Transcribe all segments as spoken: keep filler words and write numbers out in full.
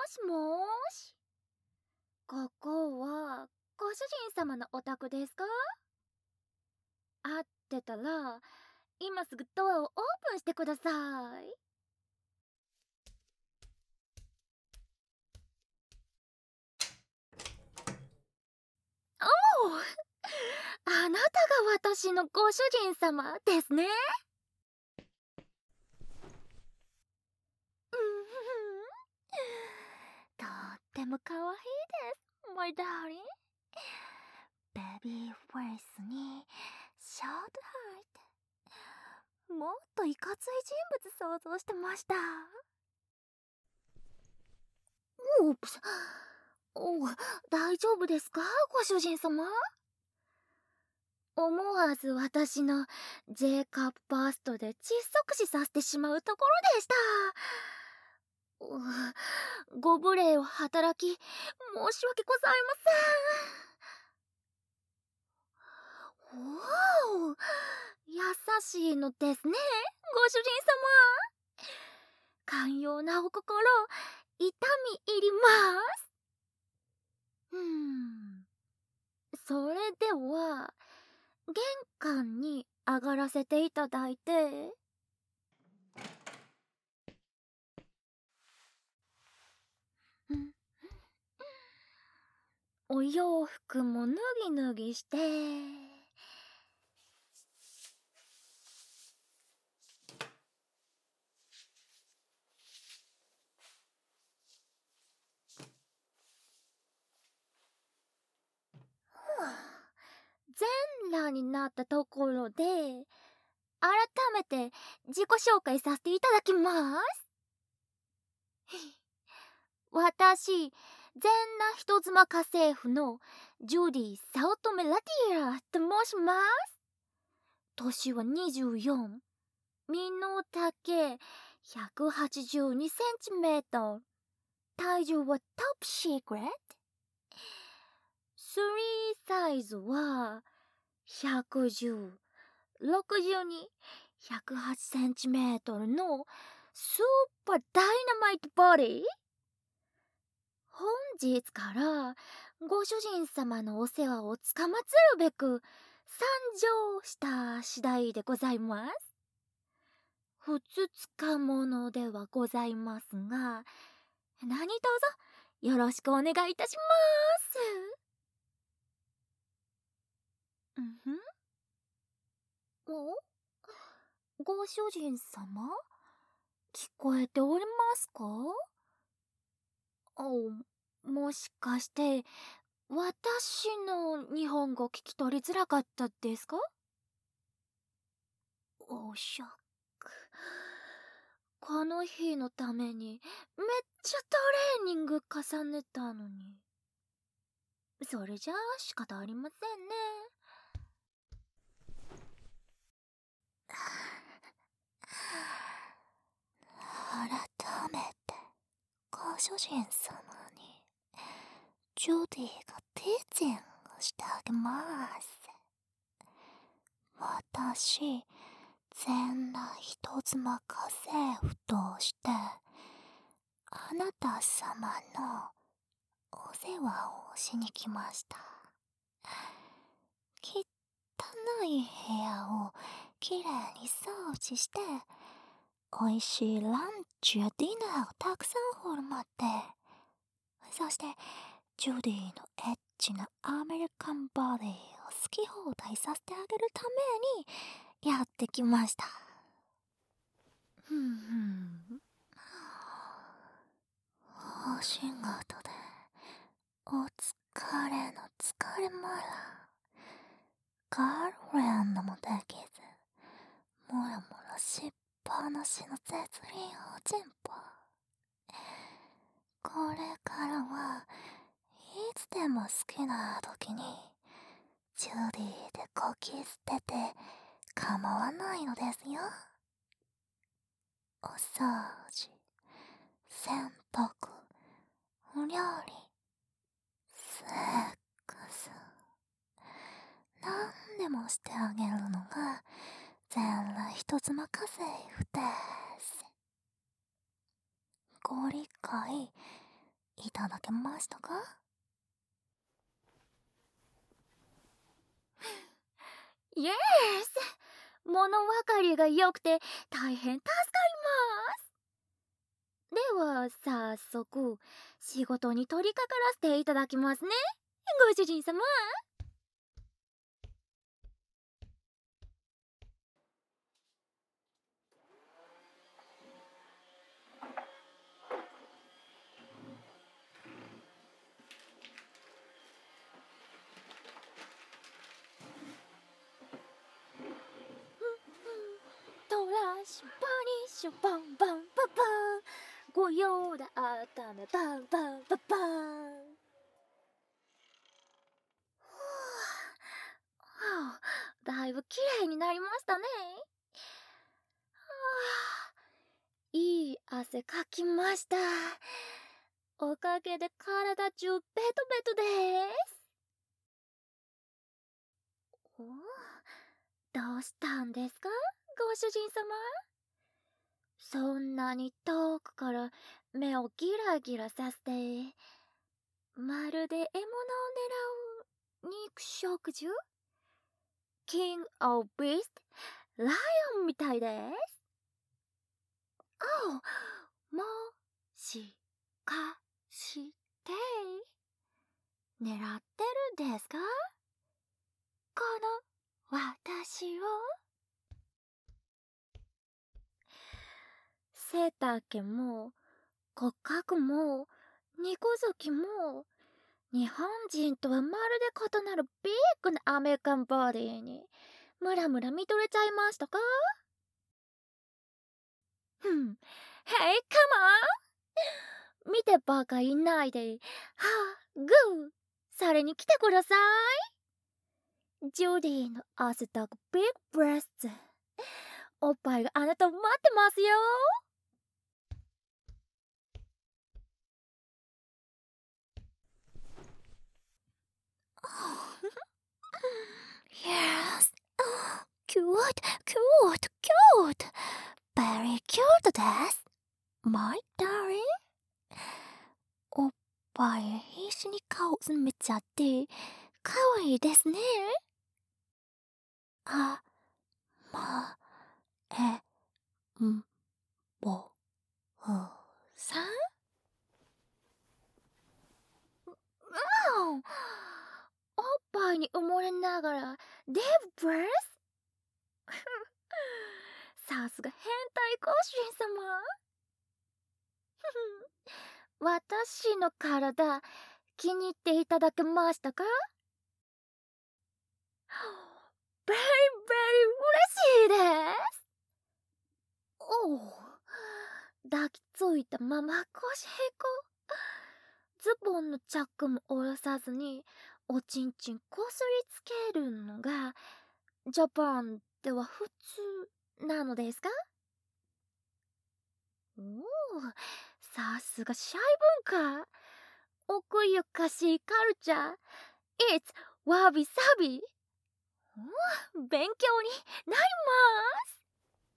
しもーし。ここはご主人様のお宅ですか？合ってたら今すぐドアをオープンしてください。おお、あなたが私のご主人様ですね。うんふふん、とっても可愛いです、my darling。ベビーフェイスにショートハイト、もっといかつい人物想像してました。オープス。おう、大丈夫ですかご主人様？思わず私の J カップバーストで窒息死させてしまうところでした。うご無礼を働き申し訳ございません。おお、優しいのですねご主人様。寛容なお心、痛み入ります。うーん、それでは玄関に上がらせていただいて。うんお洋服も脱ぎ脱ぎして。全裸になったところで改めて自己紹介させていただきます。私、全裸人妻家政婦のジュディ・早乙女ラティアと申します。年はにじゅうよん、身の丈ひゃくはちじゅうにセンチメートル、体重はトップシークレット、スリーサイズはひゃくじゅう、ろくじゅうに、ひゃくはちセンチメートルのスーパーダイナマイトボディ。本日からご主人様のお世話をつかまつるべく参上した次第でございます。ふつつかものではございますが、何卒よろしくお願いいたします。うんふん、おご主人様、聞こえておりますか？お、もしかして私の日本語聞き取りづらかったですか？おしゃく。この日のためにめっちゃトレーニング重ねたのに。それじゃあ仕方ありませんね。改めてご主人様にジュディがティーチングしてあげます。私、全裸人妻家政婦としてあなた様のお世話をしに来ました。汚い部屋をきれいに掃除して、おいしいランチやディナーをたくさん振る舞って、そしてジュディのエッチなアメリカンボディを好き放題させてあげるためにやってきました。ふんふん、お仕事でお疲れの疲れまら、ガールフレンドもできず、もやもやしっぱなしの絶倫おちんぽ。これからはいつでも好きな時にジュディでこき捨てて構わないのですよ。お掃除、洗濯、お料理、セックス、何でもしてあげるのが全裸人妻家政婦です。ご理解いただけましたか？イエス、物分かりが良くて大変助かります。では早速仕事に取り掛からせていただきますね、ご主人様。トラッシュバニッシュバンバンバンバン、ご用だっためバンバンバンバン。はあ、だいぶ綺麗になりましたね。はあ、いい汗かきました。おかげで体中ベトベトです。お、どうしたんですか、ご主人様。そんなに遠くから目をギラギラさせて、まるで獲物を狙う肉食獣、キング・オブ・ビースト、ライオンみたいです。お、もしかして狙ってるんですか、この私を。背丈も骨格も猫好きも日本人とはまるで異なるビッグなアメリカンボディにムラムラ見とれちゃいましたか。ふん、ヘイカモン、見てばかいないではあグーそれに来てください。ジュディの汗だくビッグブレスト、おっぱいがあなたを待ってますよ。Yes, cute, cute, cute, very cute です。My darling。おっぱい必死に顔を詰めちゃって、かわいいですね。あ、ま、え、ん、ぼ、う、さん。うん。おっぱいに埋もれながら、デブブレスさすが変態ご主人様。私の体、気に入っていただけましたか？ベリーベリー嬉しいです。おお、抱きついたまま腰へこ。ズボンのチャックも下ろさずにおちんちんこすりつけるのがジャパンでは普通なのですか？おお、さすがシャイ文化、奥ゆかしいカルチャー。 It's わびさび。勉強になります。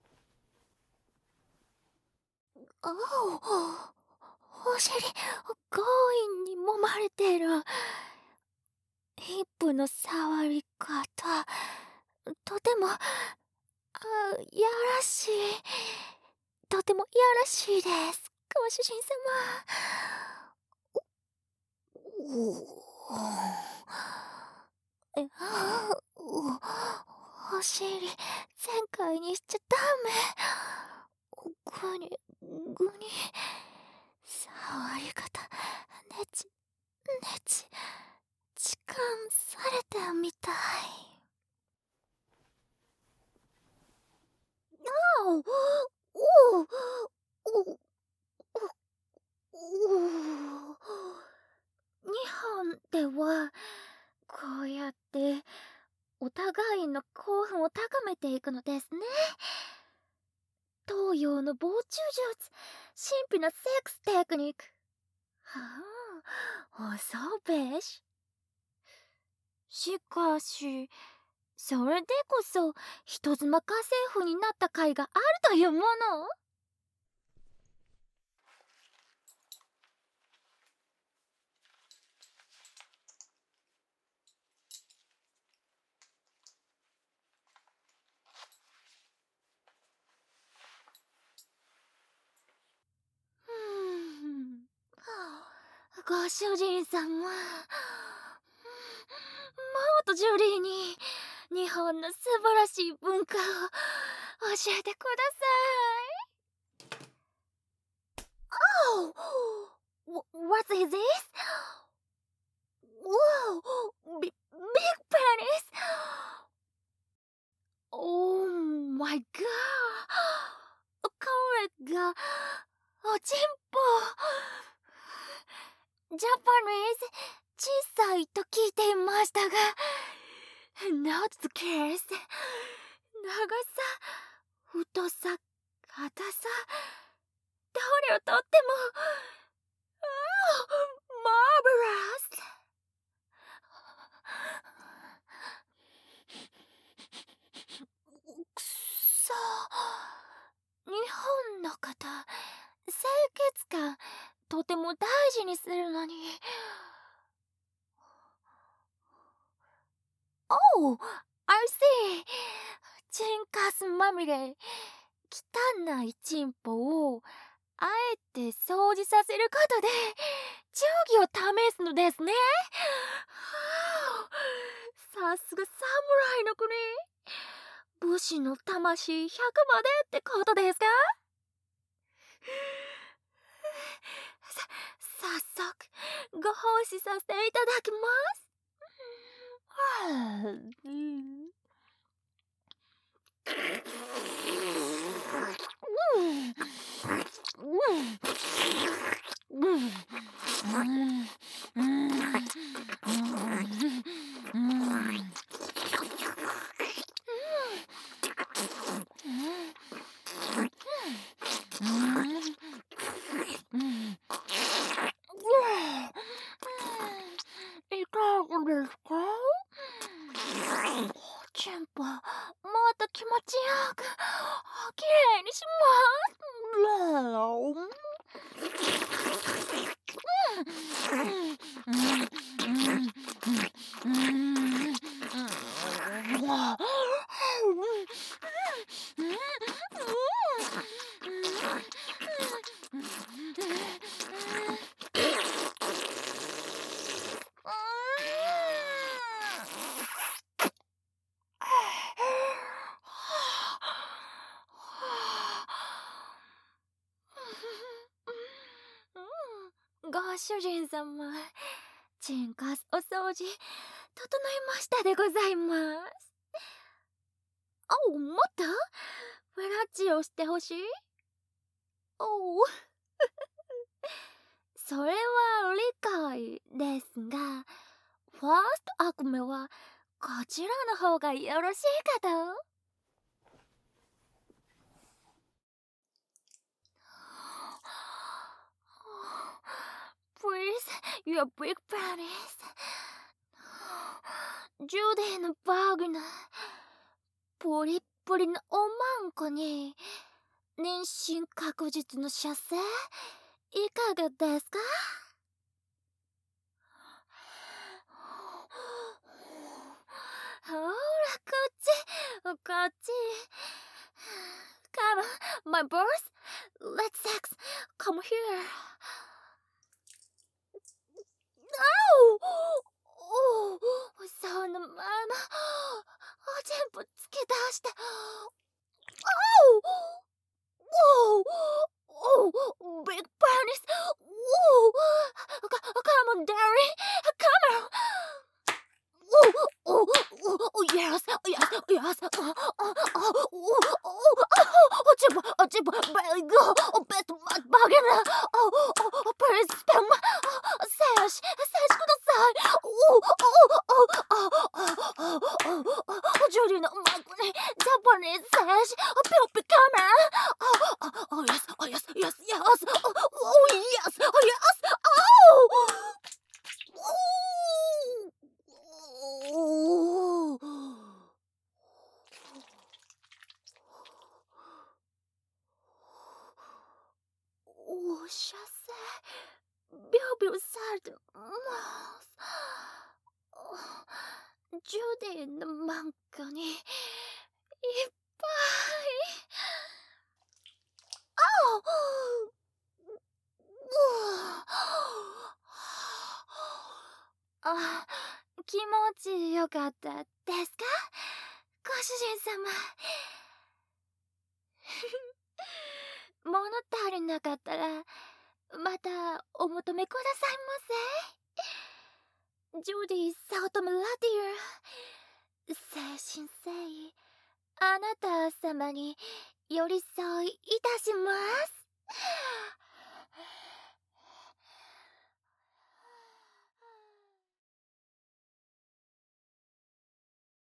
おお、お尻強引に揉まれてる。ヒップの触り方、とても、あ、やらしい。とてもやらしいです、ご主人様。おお、え、あお、お尻全開にしちゃダメ。ぐにぐに、触り方ねちねち痴漢されたみたい。あおおおおお、日本ではこうやってお互いの興奮を高めていくのですね。東洋の防虫術、神秘なセックステクニック。はあ、恐べし。しかし、それでこそ人妻家政婦になった甲斐があるというもの。 ご主人様、もっとジュリーに日本の素晴らしい文化を教えてください。Oh! What is this? Whoa! Big, big penis! Oh my god! これがおちんぽ。ジャパニーズ小さいと聞いていましたが、Not the case。長さ、太さ、硬さ、どれをとっても、Oh! Marvelous！くそ、日本の方、清潔感とても大事にするのに。Oh! I see! チンカスまみれ、汚いチンポをあえて掃除させることで忠義を試すのですね。さすが侍の国。武士の魂ひゃくまでってことですか？さ、早速ご奉仕させていただきます。いかがですか？チンポ、もっと気持ちよくきれいにします。ご主人様、チンカスお掃除整いましたでございます。おう、もっとフラッチをしてほしい？おうそれは理解ですが、ファースト悪夢はこちらの方がよろしいかと。Please, your big penis. ジュディのバーグナプリップリのおまんこに妊娠確実の射精いかがですか？ほらこっちこっち。Come on, my boss. Let's sex. Come here. Oh! そのままおちんぽつけ出して。Oh! Whoa! Oh! Big penis! Whoa! Come on, Daddy! Come on! Oh! Oh! Oh! Yes! Yes! Yes! Oh! Oh! Oh! Oh! おちんぽおちんぽ Very good! Oh! Bet my bargain! Oh! Oh! Please spam! 精子精子ください！ Oh! Oh! Oh! Oh! Oh! ジュリーのマイクにジャパニーズ精子ピョピカメン Oh! Oh! Yes! Oh! Yes! Yes! Yes! Oh! Oh! Yes! Oh! Yes! Oh! Oh! お射精ビュービューされてます。ジュディのマンカにいっぱい。あちよかったですか、ご主人様。物足りなかったらまたお求めくださいませ。ジョディ・サウトム・ラディア、誠心誠意あなた様に寄り添いいたします。